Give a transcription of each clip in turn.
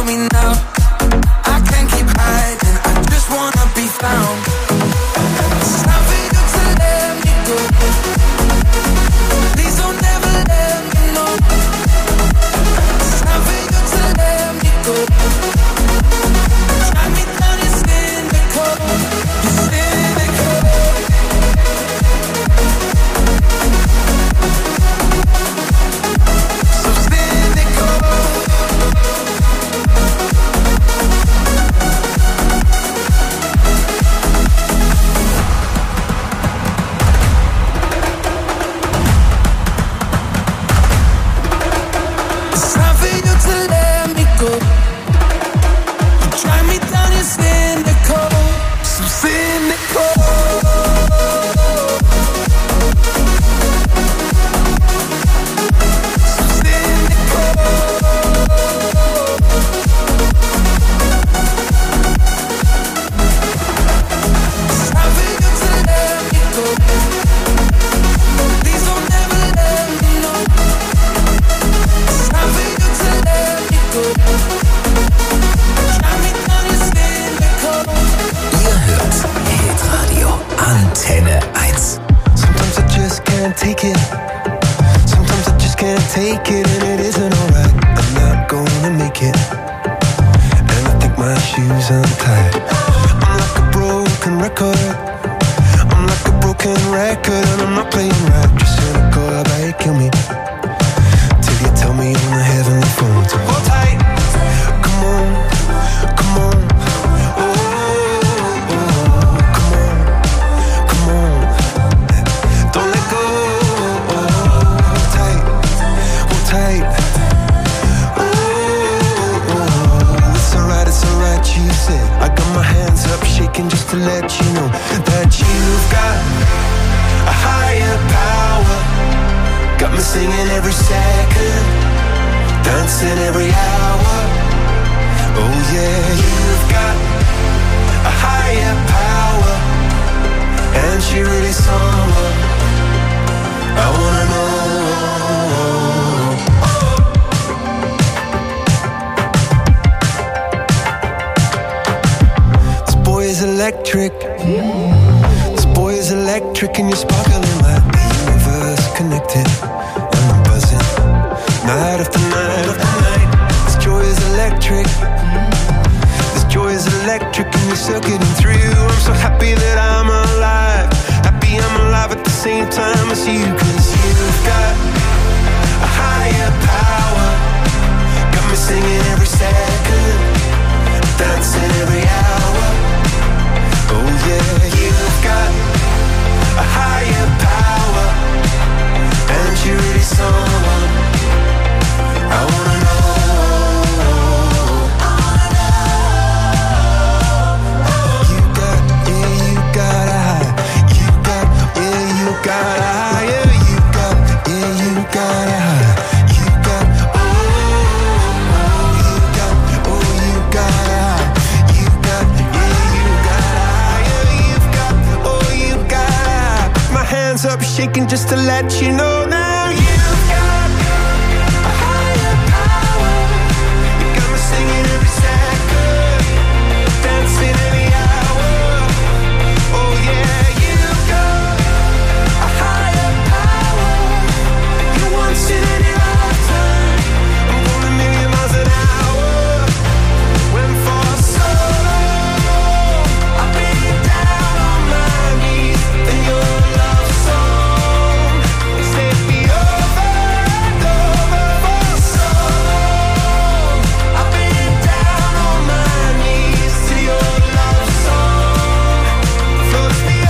me now. I can't keep hiding, I just wanna be found. It's time for you to let me go. Please don't ever let me know. It's time for you to let me go. Drag me down, you're cynical. You're cynical. So cynical. It's time for you to let me go. You drag me down, you're cynical. So cynical. So cynical. It's time for you to let me go. Please don't ever let me know. It's time for you to let me go. Drag me down, you're cynical. Ihr hört Hitradio Antenne 1. Sometimes I just can't take it. Sometimes I just can't take it, and it isn't alright. I'm not gonna make it, and I think my shoes untied. I'm like a broken record. I'm like a broken record, and I'm not playing right. You're cynical, how about you kill me till you tell me on the heavenly phone to hold tight. Come on, come on. Oh, come on, come on. Don't let go. Hold tight, hold tight. Oh, it's alright, you said. I got my hands up shaking just to let you know that you've got a higher power. Got me singing every second, dancing every hour. Oh yeah, you've got a higher power, and she really someone I wanna know. This boy is electric. This boy is electric, and you're sparkling like the universe connected. And I'm buzzing night after night after night. This joy is electric. This joy is electric, and you're circuiting through. I'm so happy that I'm alive. Happy I'm alive at the same time as you. 'Cause you've got a higher power. Got me singing every second, dancing every hour. Oh yeah, you've got a higher power, and you're really someone I wanna know. You got a high. You got a higher. You got a high. You got, oh, you got a high. You got higher. You've got, oh, you got a high. My hands up shaking just to let you know now. You've got a higher power. You got me singing every second, dancing every hour. Oh yeah, you've got a higher power. You once in any lifetime. I'm going a million miles an hour. When for so long I've been down on my knees, then your love song set me over and over. For so long I've been down on my knees till your love song floats me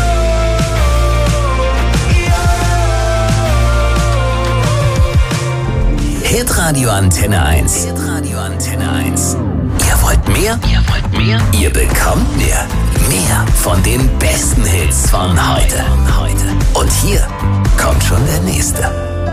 Hitradio Antenne 1. Hitradio Antenne 1. Ihr wollt mehr? Ihr wollt mehr? Ihr bekommt mehr. Mehr von den besten Hits von heute. Und hier kommt schon der nächste.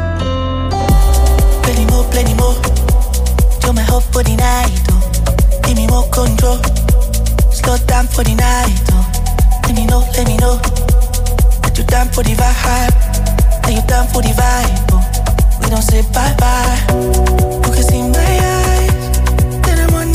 Plenty more. You're my hope for the night, oh. Give me more control. Slow down for the night, oh. Let me know that you're down for the vibe. That you're down for the vibe, oh. We don't say bye-bye. You can see my eyes, then I'm on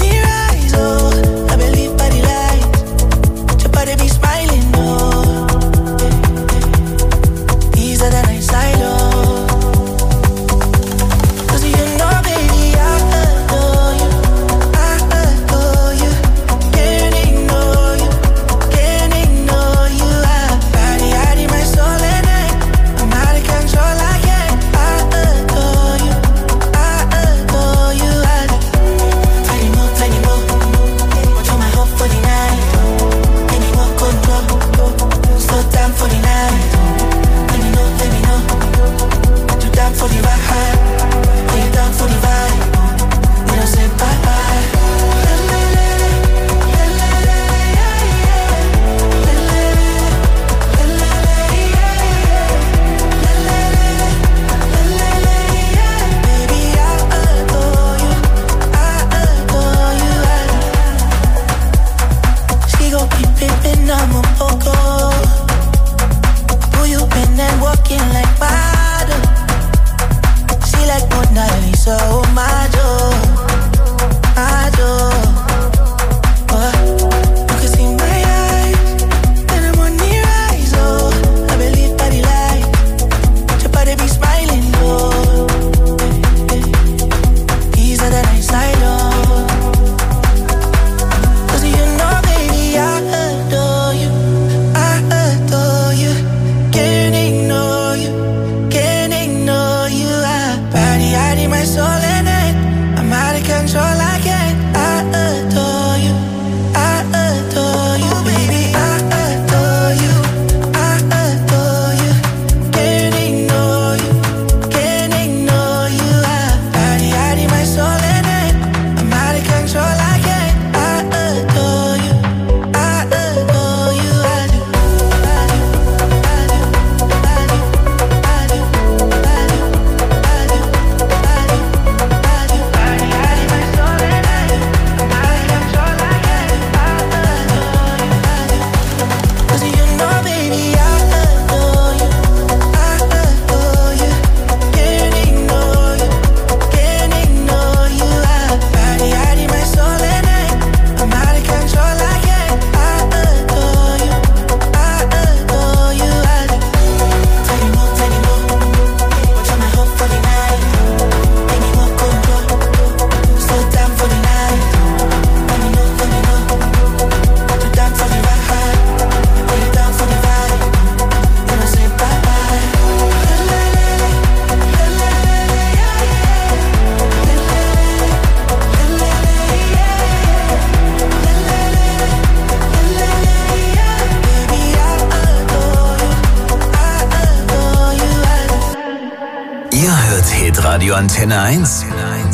Hitradio Antenne 1.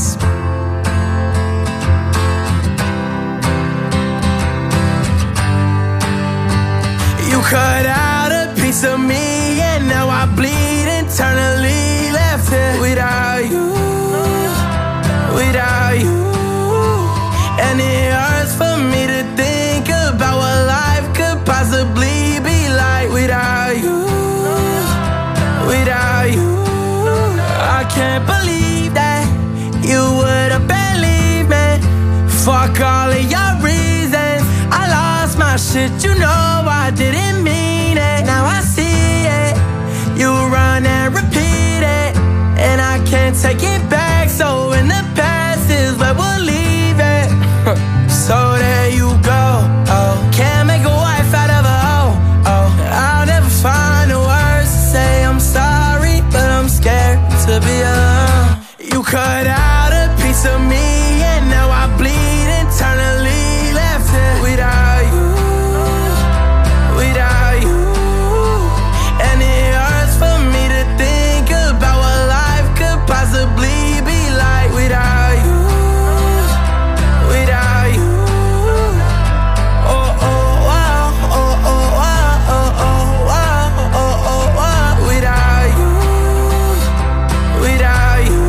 You cut out a piece of me and now I bleed internally, left here without you, without you. And it hurts for me to think about what life could possibly be like without you, without you. I can't believe that you would have believed me. Fuck all of your reasons. I lost my shit, you know I didn't mean it. Now I see it. You run and repeat it, and I can't take it back. So in the past is where we'll leave it. So there you go. Oh, can't make a wife out of a hoe. Oh, I'll never find the words to say I'm sorry, but I'm scared to be alone. You cut out a piece of me and now I bleed internally, left it without you, without you. And it hurts for me to think about what life could possibly be like without you, without you. Oh, oh, wow, oh, oh, wow, oh, oh, wow, oh, oh, wow, without you, without you.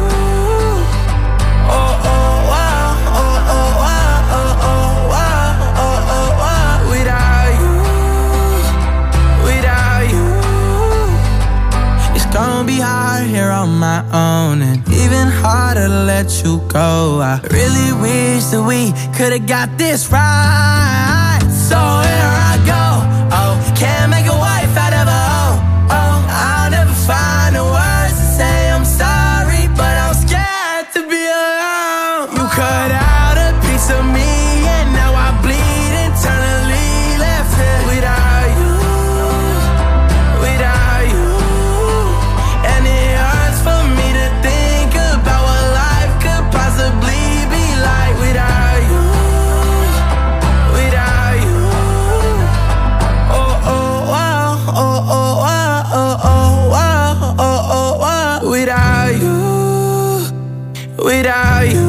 Oh, oh, wow, oh, oh, wow, oh, oh, wow, oh, oh, wow, without you, without you. It's gonna be hard here on my own, and even harder to let you go. I really wish that we could've got this right. So here I go. Oh, can't make a wife out of a hoe. Oh, I'll never find the words to say I'm sorry, but I'm scared to be alone. You cut out a piece of me and now I bleed internally, left it without you, without you. And it hurts for me to think about what life could possibly be like without you, without you. Oh, oh, wow, oh, oh, wow, oh, oh, wow, oh, oh, wow, without you, without you.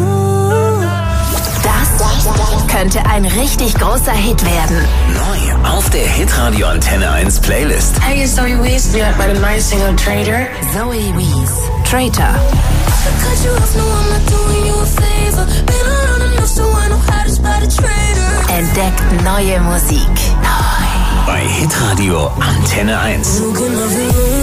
Das könnte ein richtig großer Hit werden. Neu auf der Hitradio Antenne 1 Playlist. Hey, it's Zoe Wees. You got my nice single Traitor. Zoe Wees, Traitor. Cut you off, no, I'm not doing you a favor. Been around enough so I know how to spot a traitor. Entdeckt neue Musik. Bei Hitradio Antenne 1. Looking off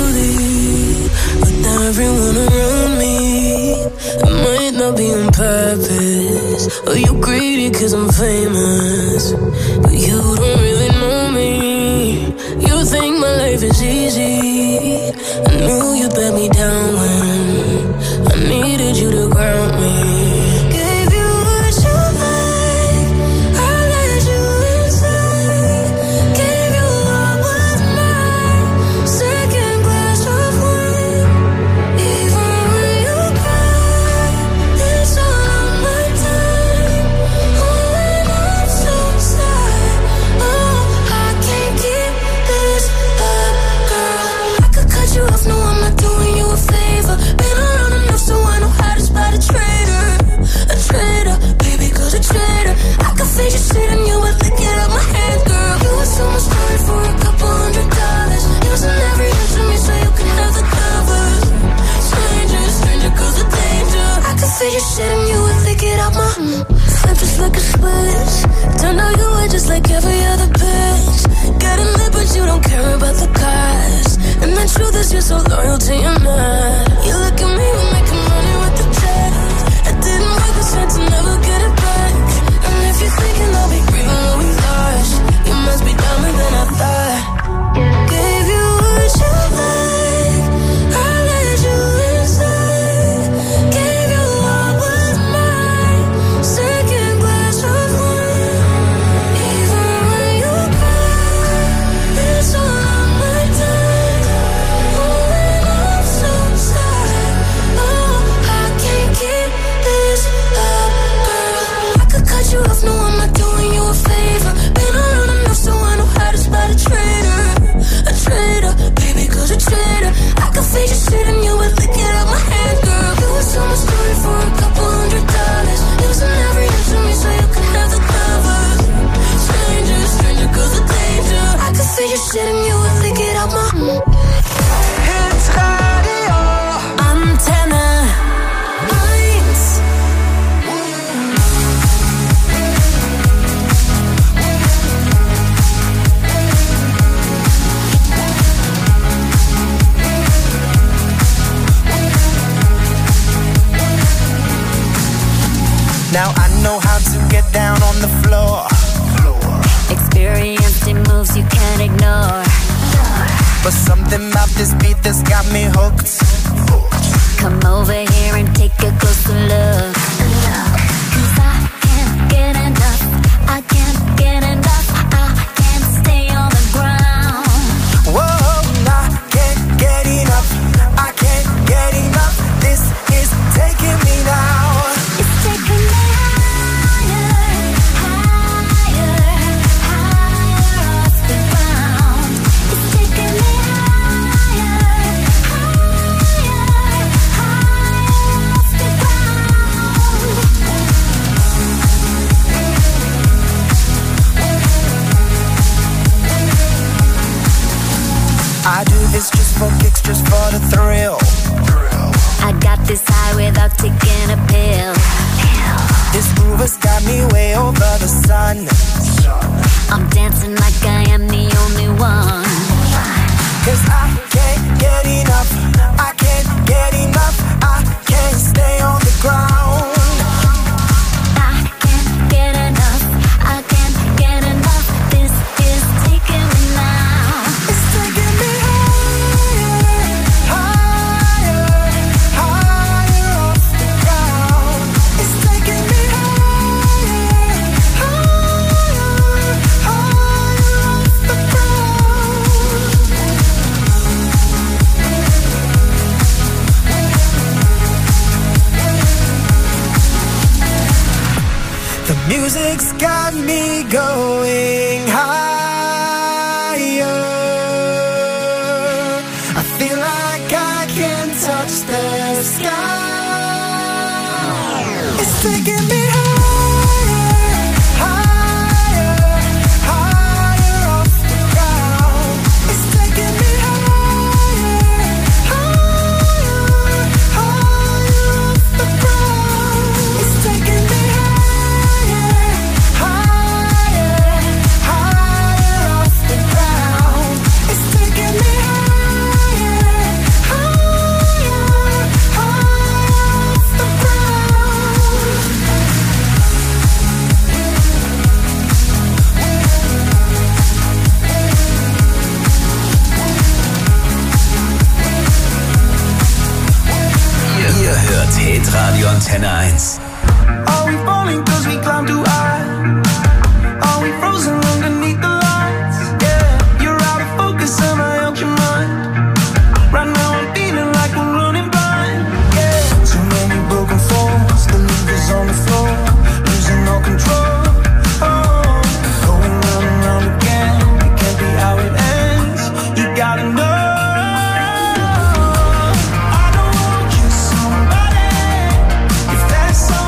lonely, but now everyone around me. It might not be on purpose, or you greedy cause I'm famous, but you don't really know me. You think my life is easy. I knew you'd let me down when I needed you to ground me. Gave you what you like, I let you inside. Gave you what was mine, second glass of wine. Even when you cry, it's all on my time. Oh, and I'm so sad. Oh, I can't keep this up, girl. I could cut you off, no, I'm not doing you a favor. Been around enough so I know how to spot a traitor. A traitor, baby, cause a traitor. I could face your shit and you would lick it up my hand, girl. You were so much story for a couple $100. Using every inch of me so you can have the covers. Stranger, stranger, cause of danger. I could face your shit and you would lick it up my flip just like a switch. Turned out you were just like every other bitch. Got a lip but you don't care about the cost. And the truth is you're so loyal to your man. You look at me, we're making money with the check. I didn't work this hard to never get it back. And if you're thinking I'll be grieving what we lost, you must be dumber than I thought. Gave you what you like, I let you inside. Gave you what was mine, second glass of wine. Even when you cry, it's all on my time. Oh, and I'm so sad. Oh, I can't keep this up, girl. Now I know how to get down on the floor. Experiencing moves you can't ignore. But something about this beat that's got me hooked. Come over here and take a closer look. 'Cause I can't get enough. I can't get enough. I can't stay on the ground. Whoa, I can't get enough. I can't get enough. This is taking me down. It's taking me higher, higher, higher off the ground. It's taking me higher, higher, higher off the ground. I do this just for kicks, just for the thrill. I got this high without taking a pill. This groove has got me way over the sun. I'm dancing like I am the only one. 'Cause I can't get enough. I can't get enough. I can't stay on the ground. I can't get enough. I can't get enough. This is taking me now. It's taking me higher, higher, higher off the ground. It's taking me higher, higher, higher off the ground. The music's got me going higher. I feel like I can touch the sky. It's taking me higher, higher, higher off the ground. It's taking me higher, higher, higher off the ground. It's taking me higher, higher, higher off the ground. It's taking me higher, higher, higher off the ground. Ihr hört Hitradio Antenne 1. Are we falling 'cause we climb too high? Are we frozen underneath the lights? Yeah, you're out of focus, am I out your mind? Right now I'm feeling like we're running blind. Yeah, too many broken falls, the levers on the floor, losing all control. Oh, going round and round again, it can't be how it ends. You gotta know. I don't wanna kiss somebody if that's all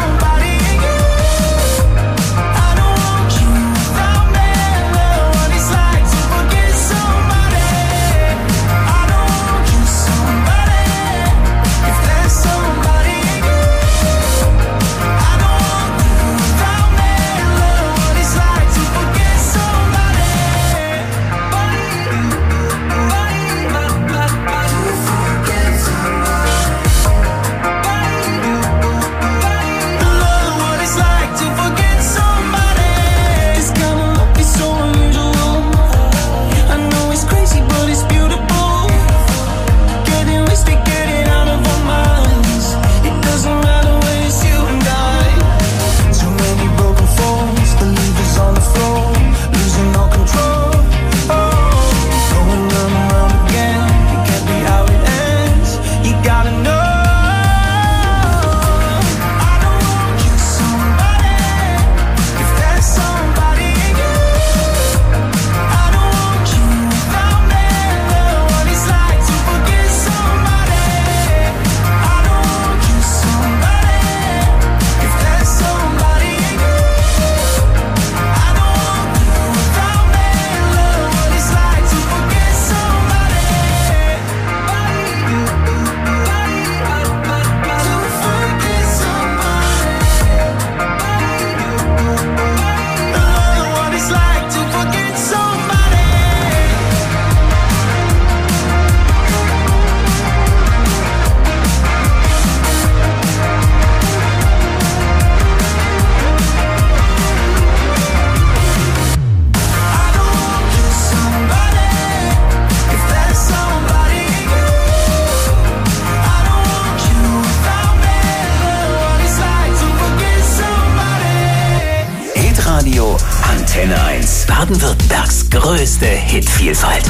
Hitradio Antenne 1. Baden-Württembergs größte Hitvielfalt.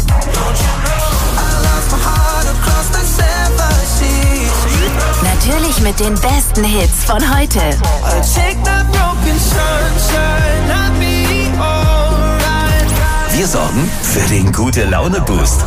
Natürlich mit den besten Hits von heute. Wir sorgen für den Gute-Laune-Boost.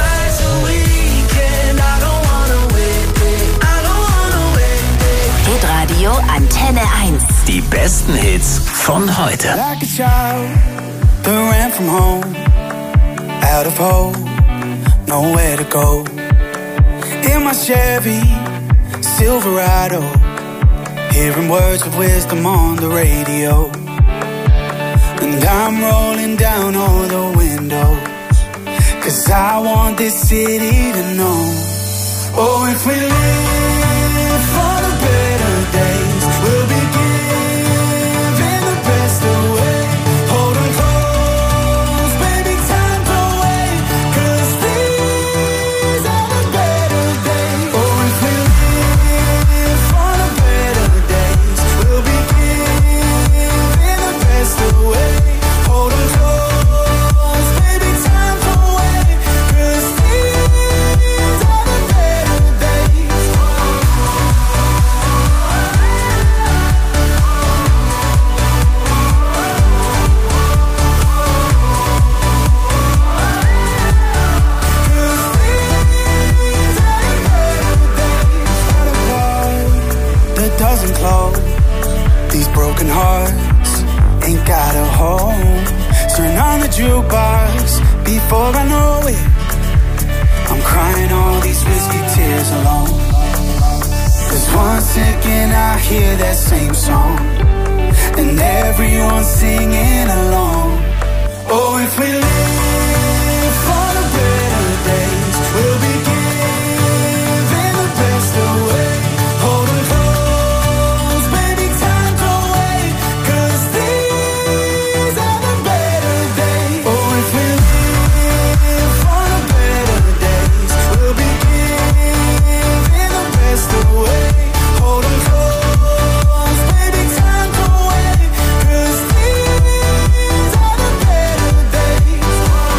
Hitradio Antenne 1. Die besten Hits von heute. Like a child that ran from home, out of hope, nowhere to go. In my Chevy Silverado, hearing words of wisdom on the radio. And I'm rolling down all the windows, 'cause I want this city to know. Oh, if we live for the better days, we'll be giving the best away. Hold on close, baby, time to wait, 'cause these are the better days. Oh, if we live for the better days, we'll be giving the best away. Hold on close, baby, time to wait, 'cause these are the better days. That doesn't close. These broken hearts ain't got a home. Turn on the jukebox before I know it. I'm crying all these whiskey tears alone. 'Cause once again I hear that same song, and everyone's singing along. Oh, if we live for the better days, we'll be giving the best away. Hold on close, baby, time to wait, 'cause these are the better days. Oh, if we live for the better days, we'll be giving the best away. Hold on close, baby, time to wait, 'cause these are the better days.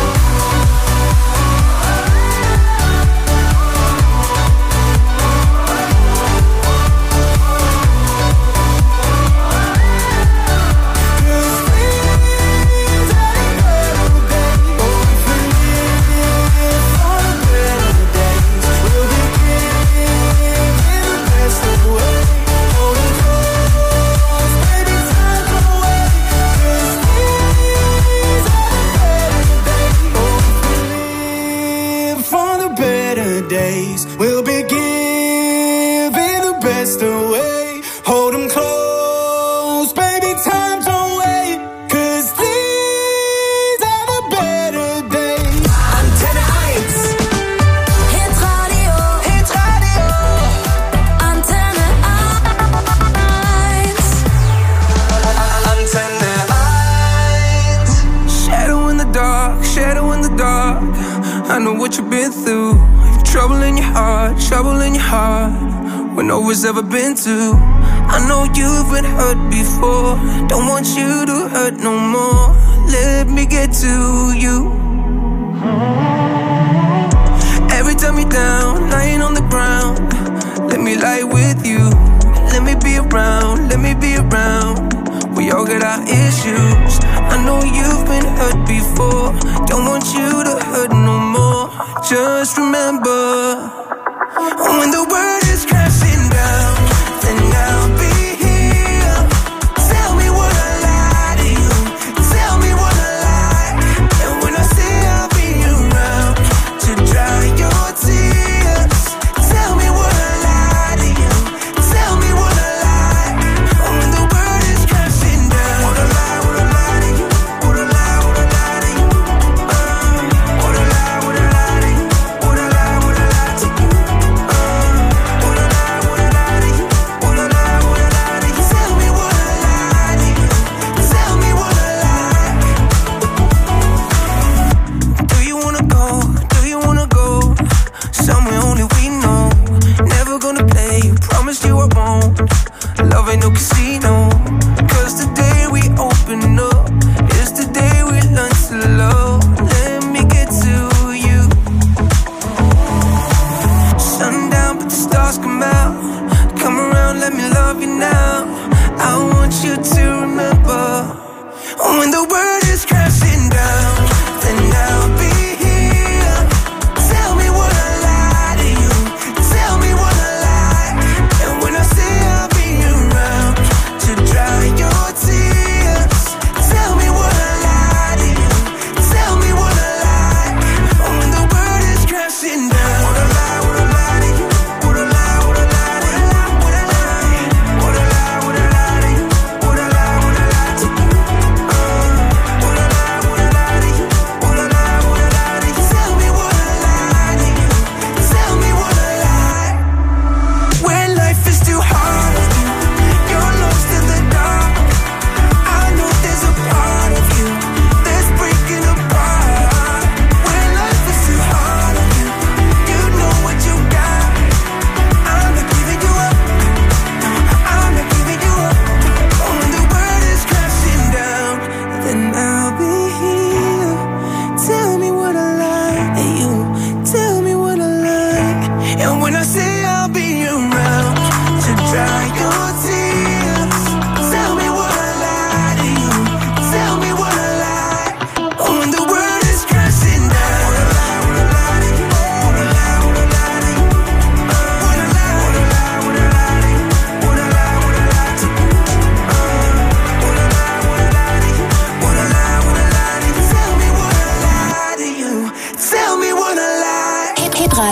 We'll be giving the best away. Hold 'em close, baby, time to wait, 'cause these are the better days. Antenne 1. Hitradio. Antenne 1. Antenne 1. Shadow in the dark. I know what you've been through. Trouble in your heart, when no one's ever been to. I know you've been hurt before, don't want you to hurt no more. Let me get to you. Every time you're down, lying on the ground, let me lie with you. Let me be around, we all got our issues. I know you've been hurt before, don't want you to hurt no more. Just remember, when the world is crashing down, then I'll be here. Tell me what I lie to you, tell me what I lie. And when I say I'll be around to dry your tears, tell me what I lie to you, tell me what I lie. When the world is crashing down, what I lie to you, what I lie to you, what I lie to you, what I lie to you.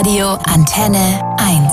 Hitradio Antenne 1.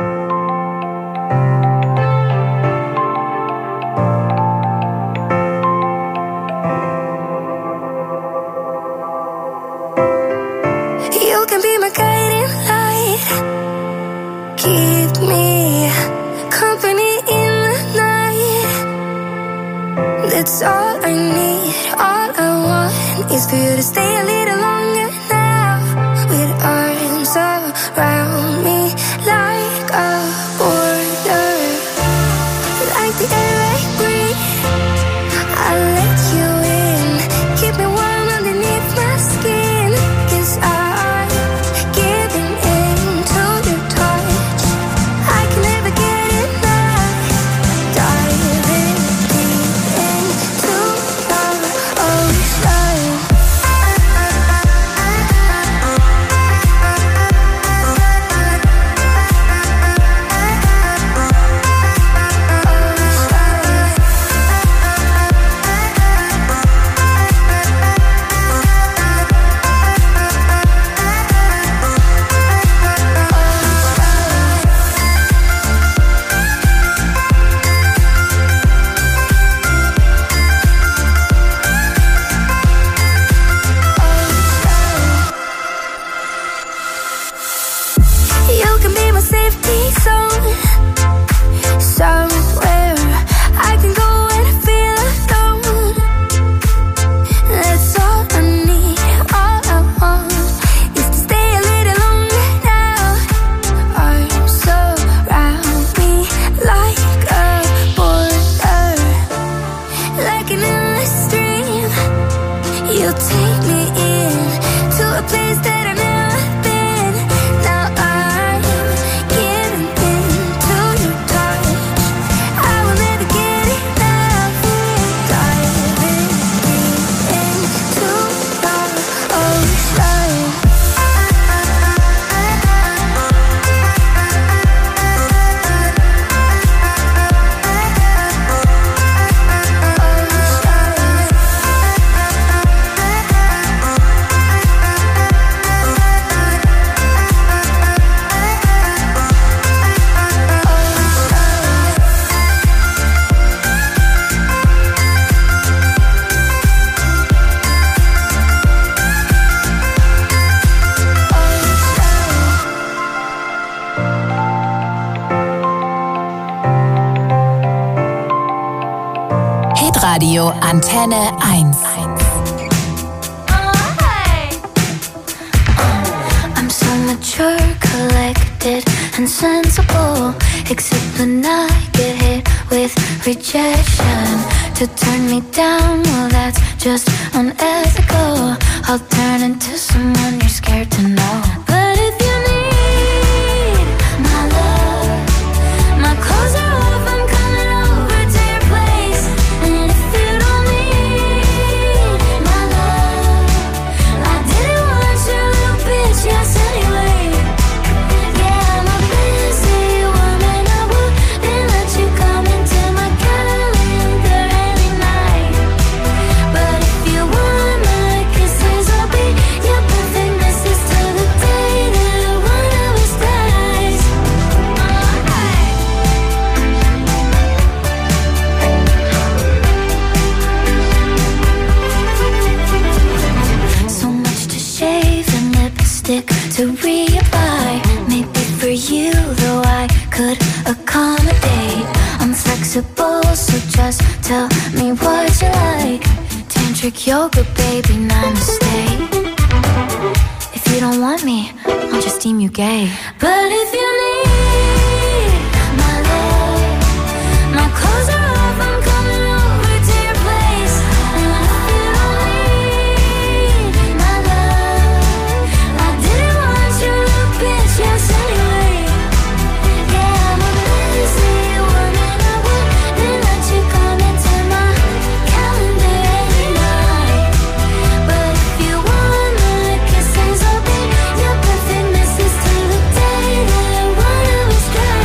You can be my guiding light. Keep me company in the night. That's all I need. All I want is for you to stay a little longer now. With arms around me like a border. Like the air I breathe, I'll let you in. Keep me warm underneath my skin. 'Cause I'm giving in to your touch. I can never get enough. Diving deep into your ocean. You can be my safety zone. Somewhere I can go when I feel alone. That's all I need. All I want is to stay a little longer now. Arms surround me like a border. Like an endless stream, you take me in to a place that I've never been. Now I'm giving into your touch. I will never get enough. Diving deep into your ocean. Hitradio Antenne 1. I'm so mature, collected, and sensible. Except when I get hit with rejection. To turn me down, well that's just unethical. I'll turn into someone you're scared to know. But if you need my love, my clothes are off, I'm coming over to your place. And if you don't need my love, I didn't want your little bitch, yes anyway. Yeah, I'm a busy woman, I wouldn't let you come into my calendar any night. But if you want my kisses, I'll be your perfect missus till the day that one of us dies. So much to shave and lipstick to reapply. Maybe for you, though I could accommodate. I'm flexible, so just tell me what you like. Tantric yoga, baby, namaste. If you don't want me, I'll just deem you gay. But if you need my love, my clothes are off, I'm coming over to your place. And if you don't need my love, I didn't want your little bitch, yes anyway. Yeah, I'm a busy woman, I wouldn't let you come into my calendar any night. But if you want my kisses, I'll be your perfect missus till the day that one of us dies.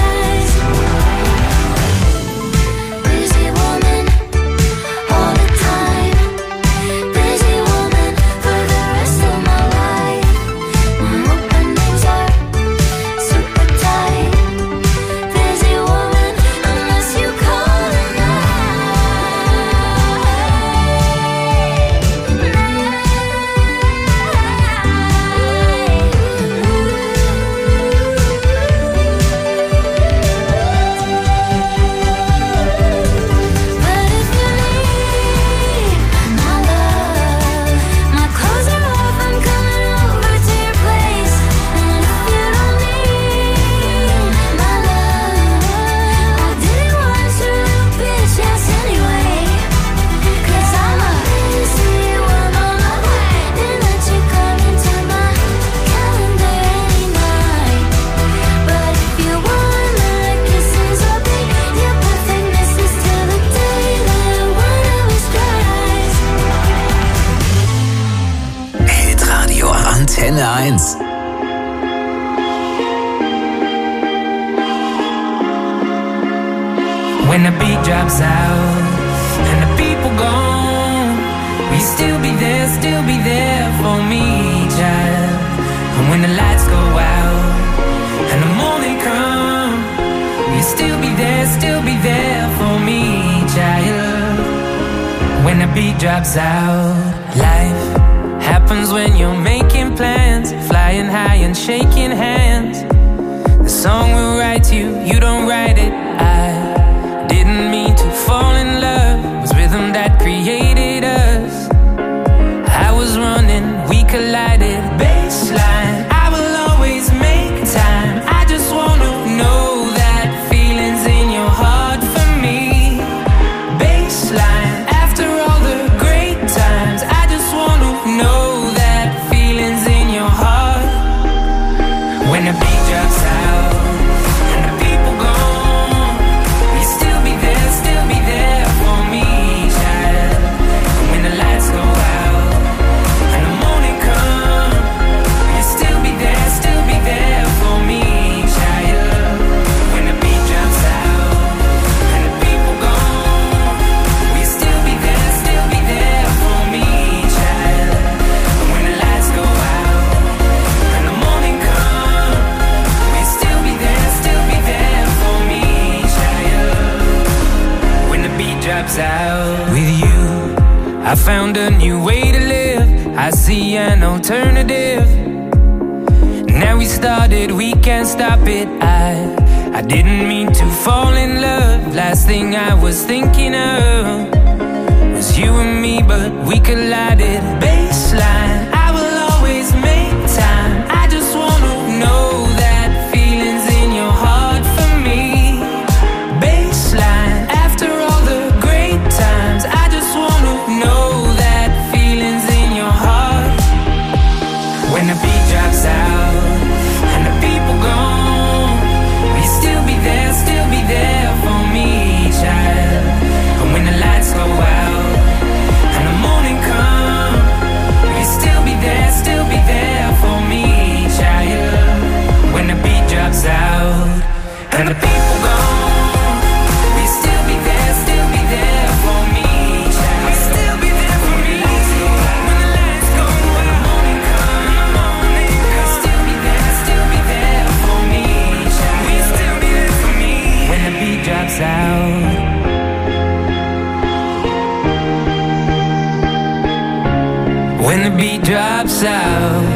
Antenne 1. When the beat drops out and the people gone, will you still be there for me, child? And when the lights go out and the morning come, will you still be there for me, child? When the beat drops out, life happens when you're making plans, flying high and shaking hands. The song will write you, you don't write it. I didn't mean to fall in love, it was rhythm that created us. I was running, we collided, baseline. I will always make time. I just wanna know that feelings in your heart for me. Baseline, after all the great times, I just wanna know that feelings in your heart. When the beat drops out and the people gone, will you still be there for me, child? And when the lights go out and the morning come, will you still be there for me, child? When the beat drops out and the people gone, will you still be there for me, child? And when the lights go out and the morning come, will you still be there for me, child? When the beat drops out. With you, I found a new way to live. I see an alternative. Now we started, we can't stop it. I didn't mean to fall in love. Last thing I was thinking of was you and me, but we collided. Baseline, I will always make time. I just wanna know that feelings in your heart for me. Baseline, after all the great times, I just wanna know that feelings in your heart. When the beat drops out and the people gone, will you still be there for me, child? And when the lights go out and the morning come, will you still be there for me, child? When the beat drops out and the people gone, will you still be there for me, child? Will you still be there for me? When the lights go out and the morning come, will you still be there for me, child? Will you still be there for me? When the beat drops out. When the beat drops out.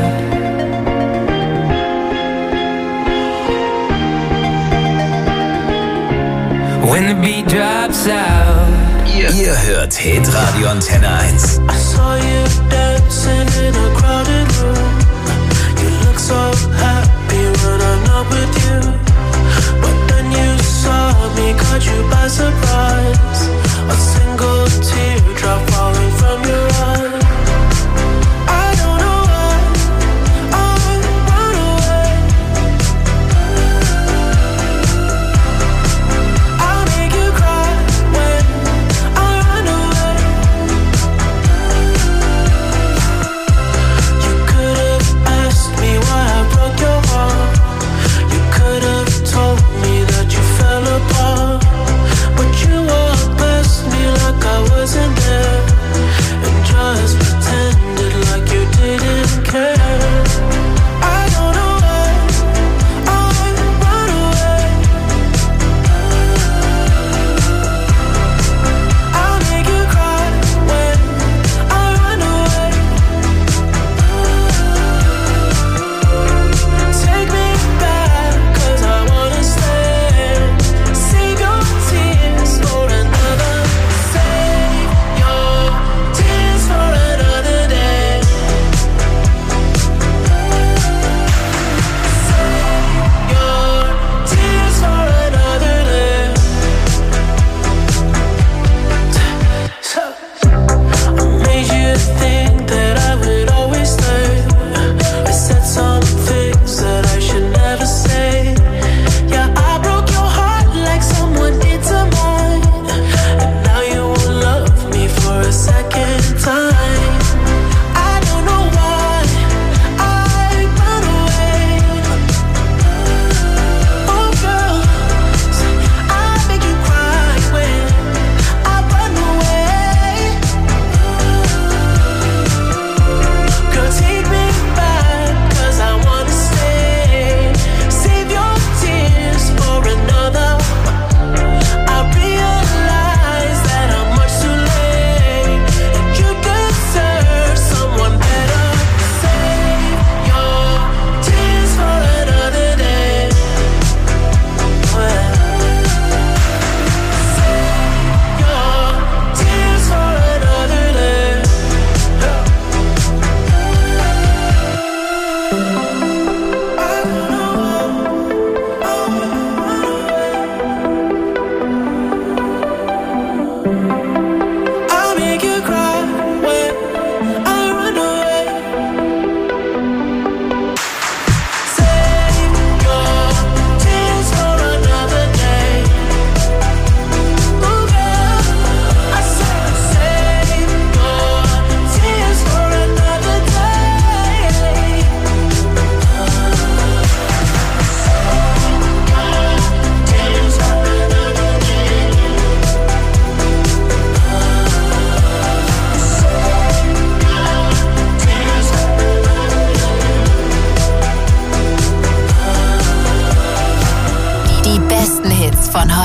When the beat drops out. Ihr hört Hitradio Antenne 1. I saw you dancing in a crowded room. You look so happy when I'm not with you. But then you saw me, caught you by surprise. A single teardrop falling from your eye. I don't know why I run away. I'll make you cry when I run away. You could have asked me why I broke your heart. You could have told me that you fell apart. But you walked past me like I wasn't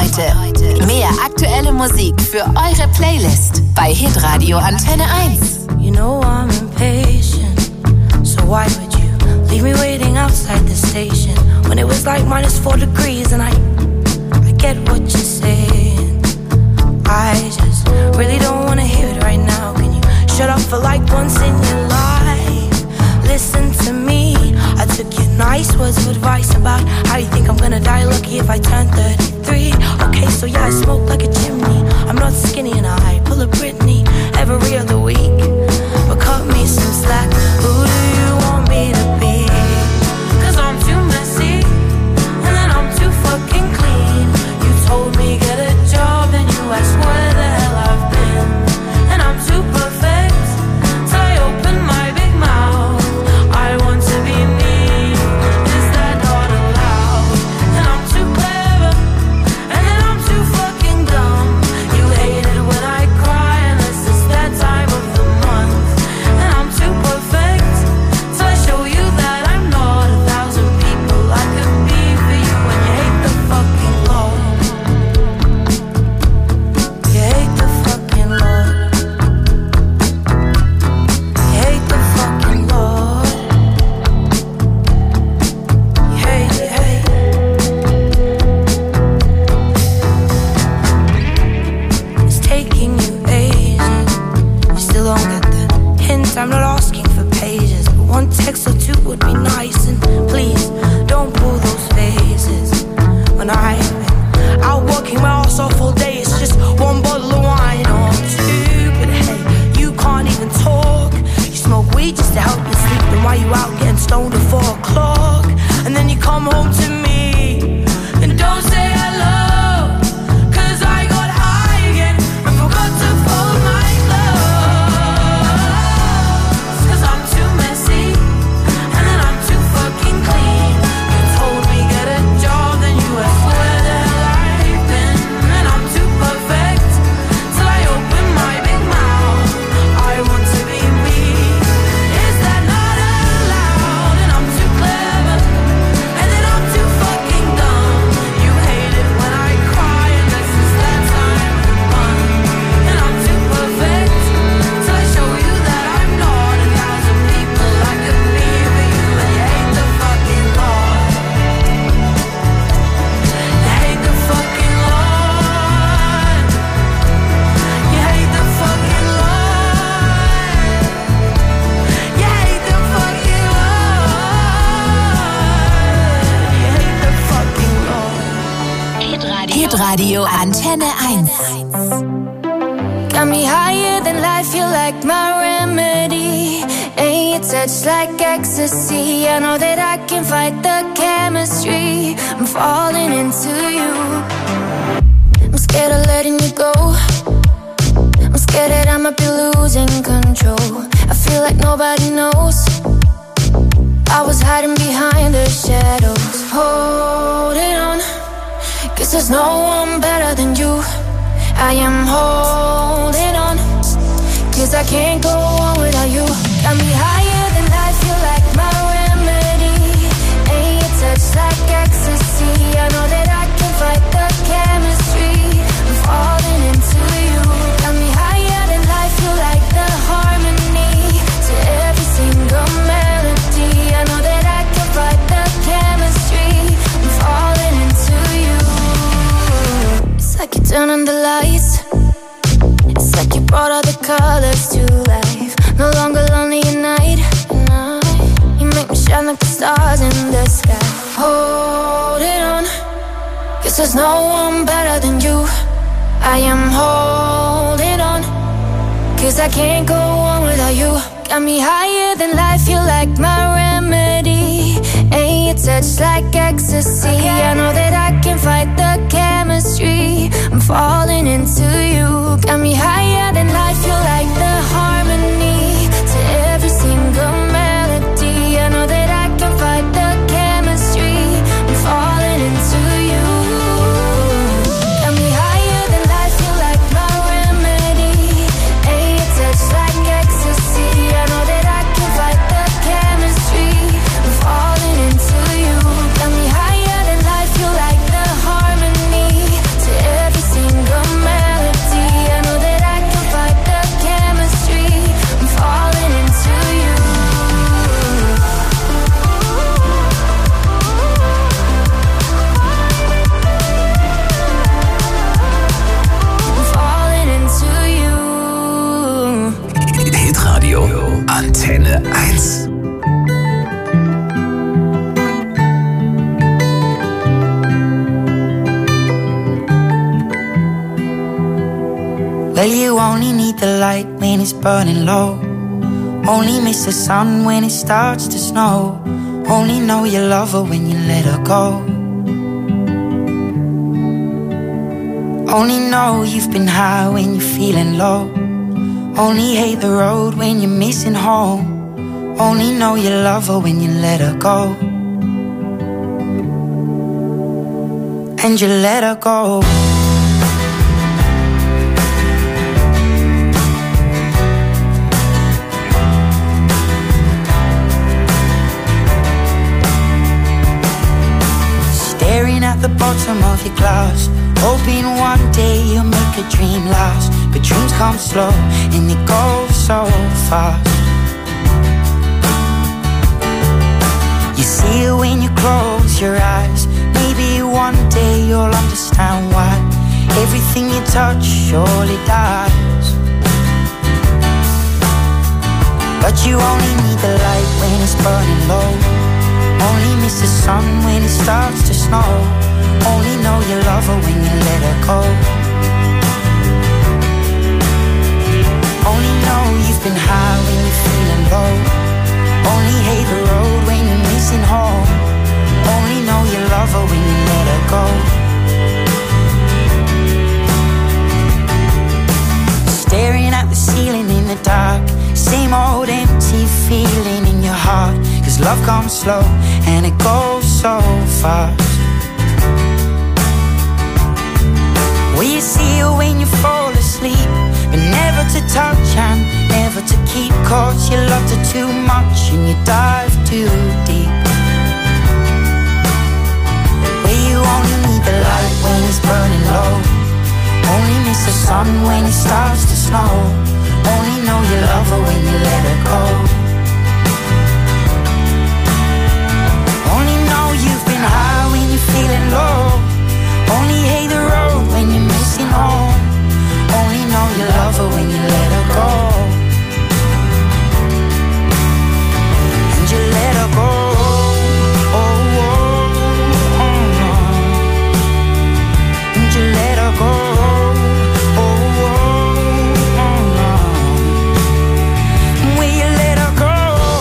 heute. Mehr aktuelle Musik für eure Playlist bei Hitradio Antenne 1. You know I'm impatient, so why would you leave me waiting outside the station when it was like -4 degrees? And I get what you're saying. I just really don't wanna hear it right now. Can you shut up for like once in your life? Listen to me. I took your nice words of advice about how you think I'm gonna die lucky if I turn 33. Okay, so yeah, I smoke like a chimney. I'm not skinny and I pull a Britney every other week. But cut me some slack. Who do you want me to be? 'Cause I'm too messy and then I'm too fucking clean. You told me get a job and you asked where the hell I've been. And I'm too perfect till I open my big mouth. I want to be me. Is that not allowed? And I'm too clever and then I'm too fucking dumb. You hate it when I cry unless it's that time of the month. And I'm too perfect till I show you that I'm not 1,000 people I could be for you. And you hate the fucking Lord. You hate the fucking Lord. You hate the fucking Lord. You hate, you hate. It's taking you ages. You still don't get the hint. I'm not asking for pages, but one text or two would be nice. And please don't pull those faces when I've been out working my ass off all day. It's just one bottle of wine or two, but hey, you can't even talk. You smoke weed just to help you sleep. Then why you out getting stoned at 4 o'clock? And then you come home to me and don't say hello. 'Cause I got high again and forgot to fold my clothes. 'Cause I'm too messy and then I'm too fucking clean. You told me get a job, then you asked where the hell I've been. And I'm too perfect till I open my big mouth. I want to be me. Is that not allowed? And I'm too clever and then I'm too fucking dumb. You hate it when I cry unless it's that time of the month. And I'm too perfect till I show you that I'm not 1,000 people I could be for you. And you hate the fucking Lord. You hate the fucking Lord. You hate the fucking Lord. You hate the fucking Lord. You hate the fucking Lord. Hitradio Antenne 1. Got me higher than life, you like my remedy. Ain't your touch like ecstasy. I know that I can fight the chemistry. I'm falling into you. I'm scared of letting you go. I'm scared that I might be losing control. I feel like nobody knows. I was hiding behind the shadows, holding on. 'Cause there's no one better than you. I am holding on. 'Cause I can't go on without you. Got me higher than life, you like my remedy. Ain't your touch like ecstasy. I know that I can fight the chemistry. I'm falling into you. Got me higher than life, you like the harmony to every single melody. I know that I can fight the chemistry. I'm falling into you. It's like you turn on the lights. It's like you brought all the colors to life. No longer lonely at night. You make me shine like the stars in the sky. Holding on. 'Cause there's no one better than you. I am holding on. 'Cause I can't go on without you. Got me higher than life, you like my remedy. Ain't your touch like ecstasy. I know that I can fight the chemistry. I'm falling into you. Got me higher than life, you like the harmony to every single melody. I know that I can fight the chemistry. I'm falling into you. Got me higher than life, you like my remedy. Ain't your touch like ecstasy. I know that I can fight the chemistry. I'm falling into you. Got me higher than life, you like the harmony to Antenne 1. Well, you only need the light when it's burning low. Only miss the sun when it starts to snow. Only know you love her when you let her go. Only know you've been high when you're feeling low. Only hate the road when you're missing home. Only know you love her when you let her go. And you let her go. Staring at the bottom of your glass, hoping one day you'll make a dream last. But dreams come slow and they go so fast. You see it when you close your eyes. Maybe one day you'll understand why everything you touch surely dies. But you only need the light when it's burning low. Only miss the sun when it starts to snow. Only know you love her when you let her go. Only know you've been high when you're feeling low. Only hate the road when you're missing home. Only know you love her when you let her go. Staring at the ceiling in the dark, same old empty feeling in your heart. 'Cause love comes slow and it goes so fast. Well, you see her when you fall asleep, but never to touch and never to keep. 'Cause you loved her too much and you dive too deep. Well, you only need the light when it's burning low. Only miss the sun when it starts to snow. Only know you love her when you let her go. Only know you've been high when you're feeling low. Only hate the road when you're missing home. Only know you love her when you let her go. And you let her go. Oh, oh, oh, no. And you let her go. Oh, oh, oh, no. Will you let her go?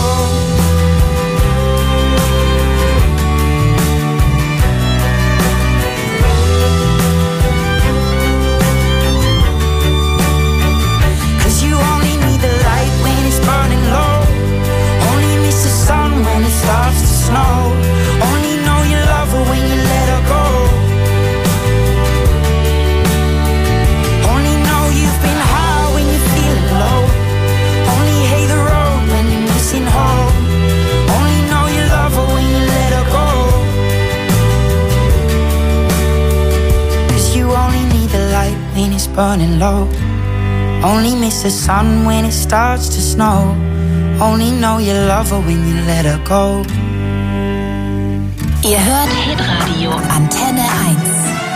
Starts to snow. Only know you love her when you let her go. Only know you've been high when you're feeling low. Only hate the road when you're missing home. Only know you love her when you let her go. 'Cause you only need the light when it's burning low. Only miss the sun when it starts to snow. Only know you love her when you let her go. Ihr hört Hitradio Antenne 1.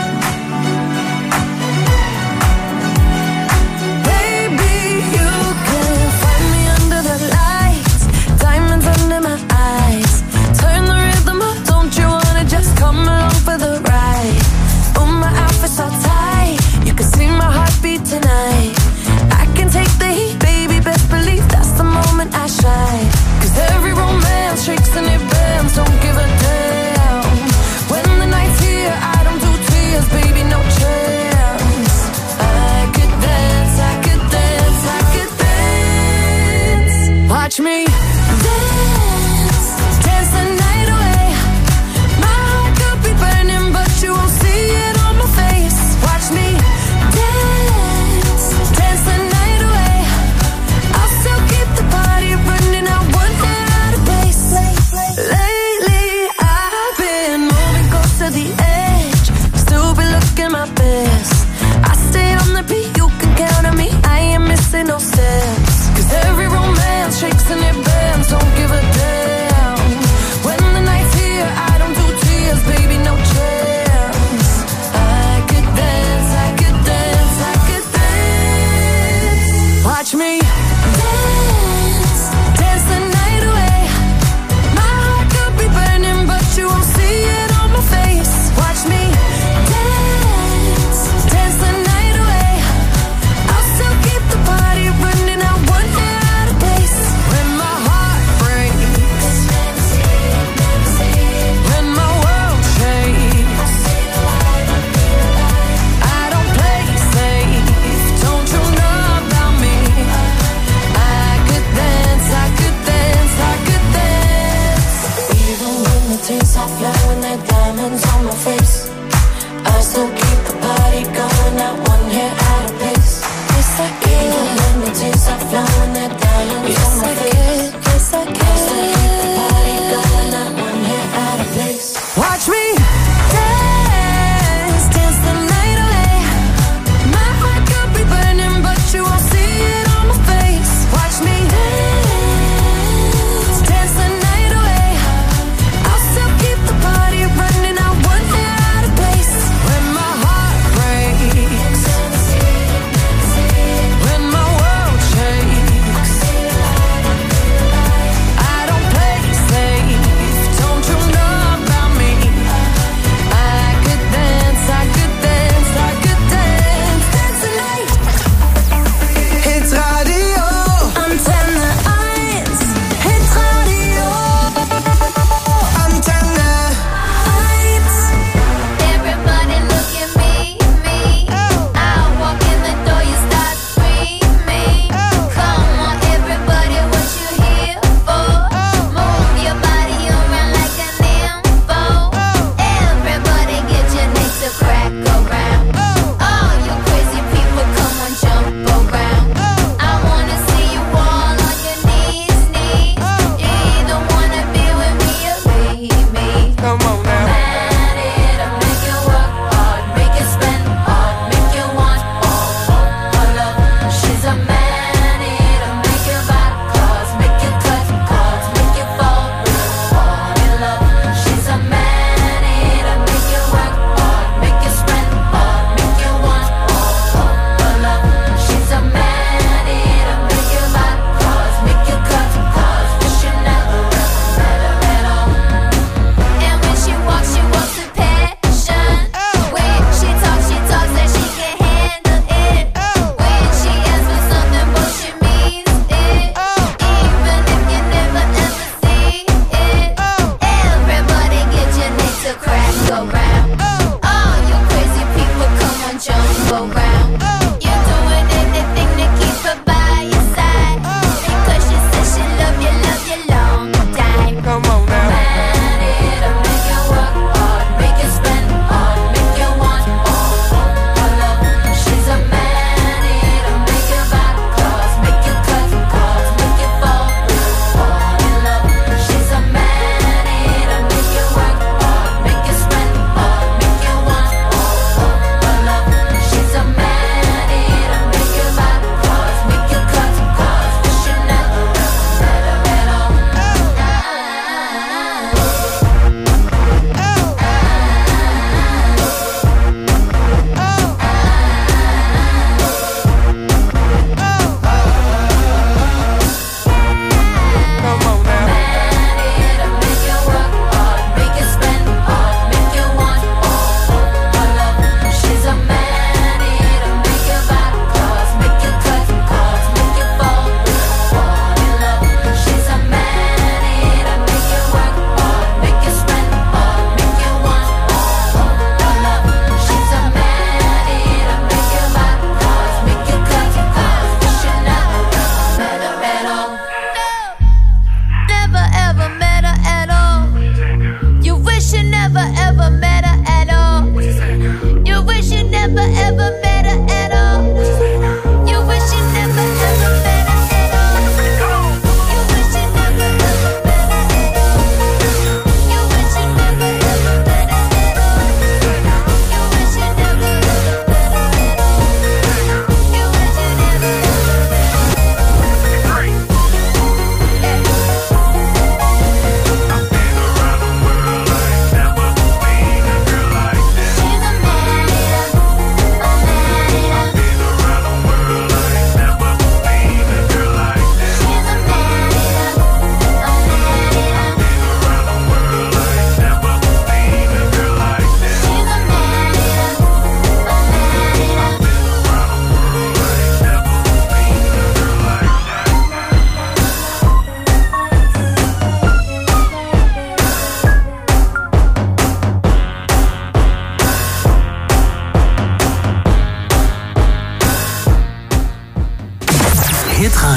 Baby, you can find me under the lights, diamonds under my eyes. Turn the rhythm up, don't you wanna just come along for the ride? Oh, my outfit's all tight, you can see my heartbeat tonight. I can take the heat, baby, best believe that's the moment I shine. 'Cause every romance shakes and it bends, don't give a damn. When the night's here, I don't do tears, baby, no chance. I could dance, I could dance, I could dance. Watch me dance, dance the night away. My heart could be burning, but you won't see it on my face. Watch me dance, dance the night away. I'll still keep the party running, I won't get out of place. Lately, I've been moving close to the edge, still be looking my best. I stay on the beat, you can count on me, I ain't missing no steps. 'Cause every romance shakes and it burns.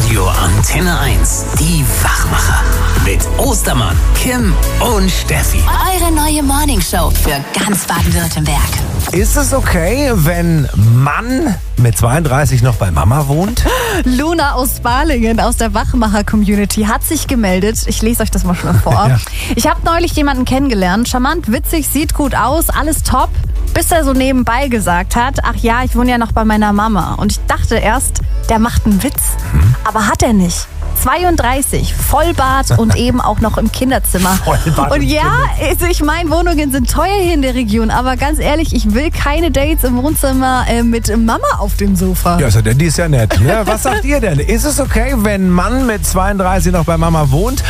Hitradio Antenne 1. Die Wachmacher. Mit Ostermann, Kim und Steffi. Eure neue Morningshow für ganz Baden-Württemberg. Ist es okay, wenn Mann mit 32 noch bei Mama wohnt? Luna aus Balingen aus der Wachmacher-Community hat sich gemeldet. Ich lese euch das mal schon vor. Ja. Ich habe neulich jemanden kennengelernt. Charmant, witzig, sieht gut aus, alles top. Bis er so nebenbei gesagt hat, ach ja, ich wohne ja noch bei meiner Mama. Und ich dachte erst, der macht einen Witz. Aber hat er nicht. 32, Vollbart und eben auch noch im Kinderzimmer. Vollbart und ja, also ich meine, Wohnungen sind teuer hier in der Region, aber ganz ehrlich, ich will keine Dates im Wohnzimmer mit Mama auf dem Sofa. Ja, also, die ist ja nett. Ne? Was sagt ihr denn? Ist es okay, wenn ein Mann mit 32 noch bei Mama wohnt?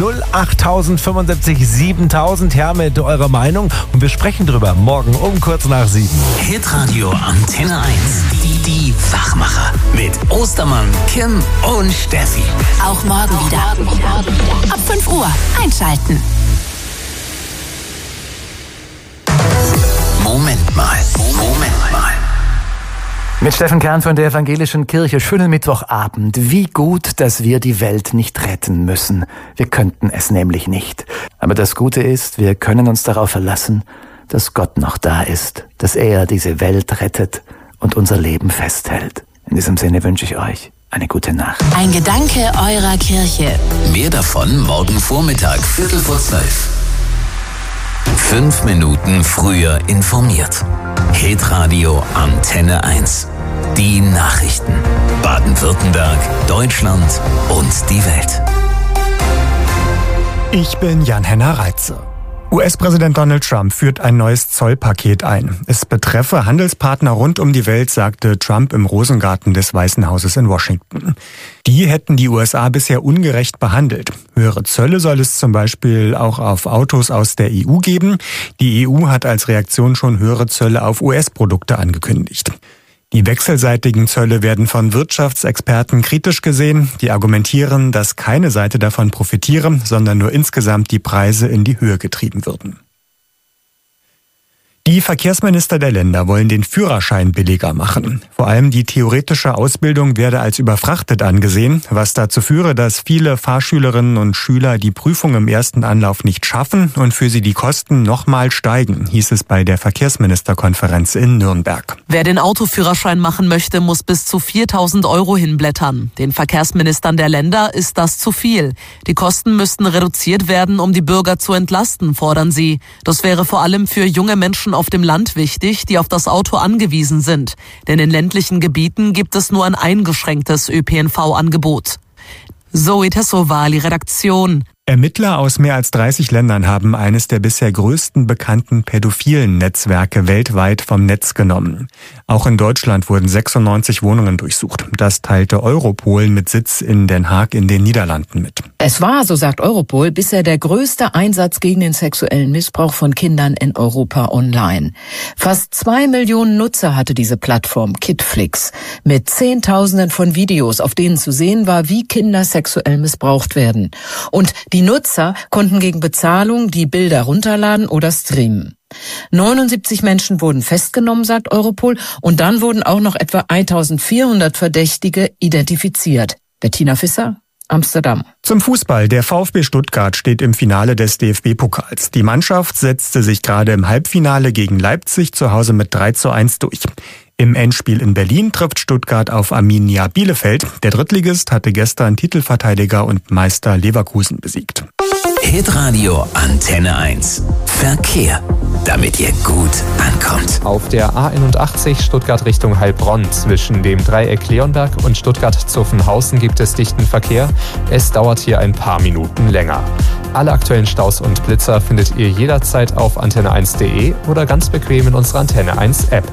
08075 7000, her mit eurer Meinung. Und wir sprechen drüber morgen um kurz nach 7. Hitradio Antenne 1. Die Wachmacher. Mit Ostermann, Kim und Steffi. Auch morgen wieder. Ab 5 Uhr einschalten. Moment mal. Mit Steffen Kern von der Evangelischen Kirche. Schönen Mittwochabend. Wie gut, dass wir die Welt nicht retten müssen. Wir könnten es nämlich nicht. Aber das Gute ist, wir können uns darauf verlassen, dass Gott noch da ist, dass er diese Welt rettet und unser Leben festhält. In diesem Sinne wünsche ich euch eine gute Nacht. Ein Gedanke eurer Kirche. Mehr davon morgen Vormittag, 12:15. 5 Minuten früher informiert. Hitradio Antenne 1. Die Nachrichten. Baden-Württemberg, Deutschland und die Welt. Ich bin Jan-Henner Reitze. US-Präsident Donald Trump führt ein neues Zollpaket ein. Es betreffe Handelspartner rund um die Welt, sagte Trump im Rosengarten des Weißen Hauses in Washington. Die hätten die USA bisher ungerecht behandelt. Höhere Zölle soll es zum Beispiel auch auf Autos aus der EU geben. Die EU hat als Reaktion schon höhere Zölle auf US-Produkte angekündigt. Die wechselseitigen Zölle werden von Wirtschaftsexperten kritisch gesehen. Die argumentieren, dass keine Seite davon profitiere, sondern nur insgesamt die Preise in die Höhe getrieben würden. Die Verkehrsminister der Länder wollen den Führerschein billiger machen. Vor allem die theoretische Ausbildung werde als überfrachtet angesehen, was dazu führe, dass viele Fahrschülerinnen und Schüler die Prüfung im ersten Anlauf nicht schaffen und für sie die Kosten nochmal steigen, hieß es bei der Verkehrsministerkonferenz in Nürnberg. Wer den Autoführerschein machen möchte, muss bis zu 4.000 € hinblättern. Den Verkehrsministern der Länder ist das zu viel. Die Kosten müssten reduziert werden, um die Bürger zu entlasten, fordern sie. Das wäre vor allem für junge Menschen auf dem Land wichtig, die auf das Auto angewiesen sind. Denn in ländlichen Gebieten gibt es nur ein eingeschränktes ÖPNV-Angebot. Zoe Tessovali, Redaktion. Ermittler aus mehr als 30 Ländern haben eines der bisher größten bekannten pädophilen Netzwerke weltweit vom Netz genommen. Auch in Deutschland wurden 96 Wohnungen durchsucht. Das teilte Europol mit Sitz in Den Haag in den Niederlanden mit. Es war, so sagt Europol, bisher der größte Einsatz gegen den sexuellen Missbrauch von Kindern in Europa online. Fast 2 Millionen Nutzer hatte diese Plattform Kidflix mit Zehntausenden von Videos, auf denen zu sehen war, wie Kinder sexuell missbraucht werden. Und die Nutzer konnten gegen Bezahlung die Bilder runterladen oder streamen. 79 Menschen wurden festgenommen, sagt Europol, und dann wurden auch noch etwa 1400 Verdächtige identifiziert. Bettina Visser, Amsterdam. Zum Fußball. Der VfB Stuttgart steht im Finale des DFB-Pokals. Die Mannschaft setzte sich gerade im Halbfinale gegen Leipzig zu Hause mit 3:1 durch. Im Endspiel in Berlin trifft Stuttgart auf Arminia Bielefeld. Der Drittligist hatte gestern Titelverteidiger und Meister Leverkusen besiegt. Hitradio Antenne 1. Verkehr, damit ihr gut ankommt. Auf der A81 Stuttgart Richtung Heilbronn zwischen dem Dreieck Leonberg und Stuttgart-Zuffenhausen gibt es dichten Verkehr. Es dauert hier ein paar Minuten länger. Alle aktuellen Staus und Blitzer findet ihr jederzeit auf antenne1.de oder ganz bequem in unserer Antenne 1 App.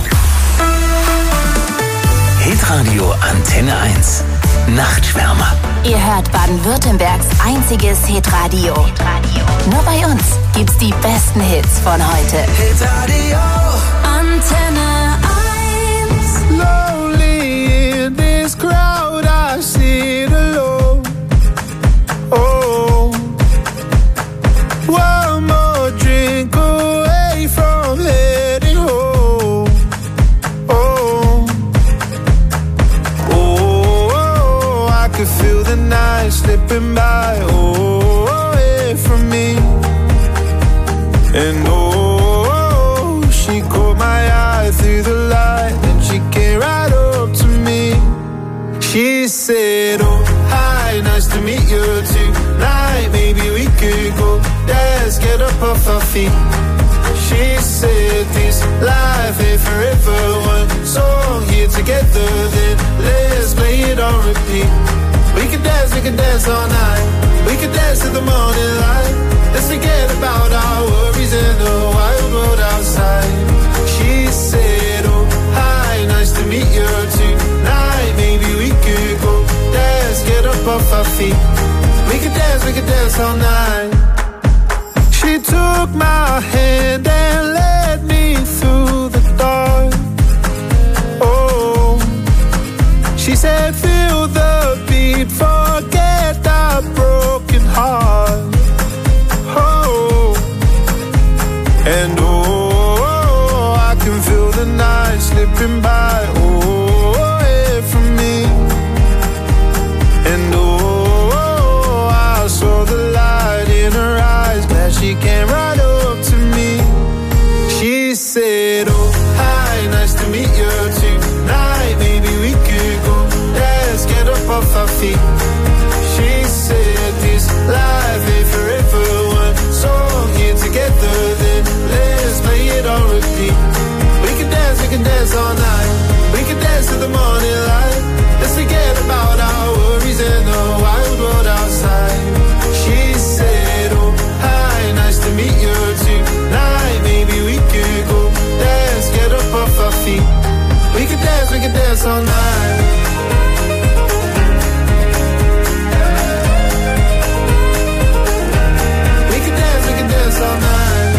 Hitradio Antenne 1. Nachtschwärmer. Ihr hört Baden-Württembergs einziges Hitradio. Nur bei uns gibt's die besten Hits von heute. Hitradio Antenne 1. Lonely in this crowd, I sit alone. Oh, one more drink away from heading home. Oh, oh, I could feel the night slipping by, away from me. And she caught my eye through the light, and she came right up to me. She said, oh, hi, nice to meet you tonight. Maybe we could go dance, get up off our feet. She said, this life ain't forever. One song here together, then let's play it on repeat. We could dance all night. We could dance till the morning light. Let's forget about our worries in the wild world outside. She said, oh, hi, nice to meet you tonight. Maybe we could go dance, get up off our feet. We could dance all night. She took my hand and led me through the dark. Oh, she said, feel the beat, forget our broken heart. Oh, and I can feel the night slipping by, away from me. And I saw the light in her eyes, glad she came right up to me. She said, oh, hi, nice to meet you tonight. Maybe we could go dance, get up off our feet. She said, this life ain't forever. One song here together, then let's play it on repeat. We can dance all night. We can dance till the morning light. Let's forget about our worries in the wild world outside. She said, oh, hi, nice to meet you tonight. Maybe we could go dance, get up off our feet. We can dance all night. We can dance all night.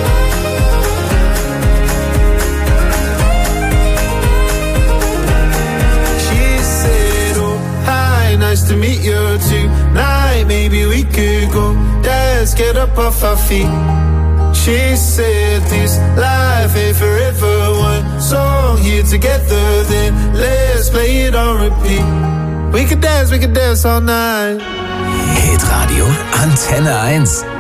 She said, oh, hi, nice to meet you tonight. Maybe we could go dance, get up off our feet. She said, this life ain't forever. One song here together, then let's play it on repeat. We can dance all night. Hitradio Antenne 1.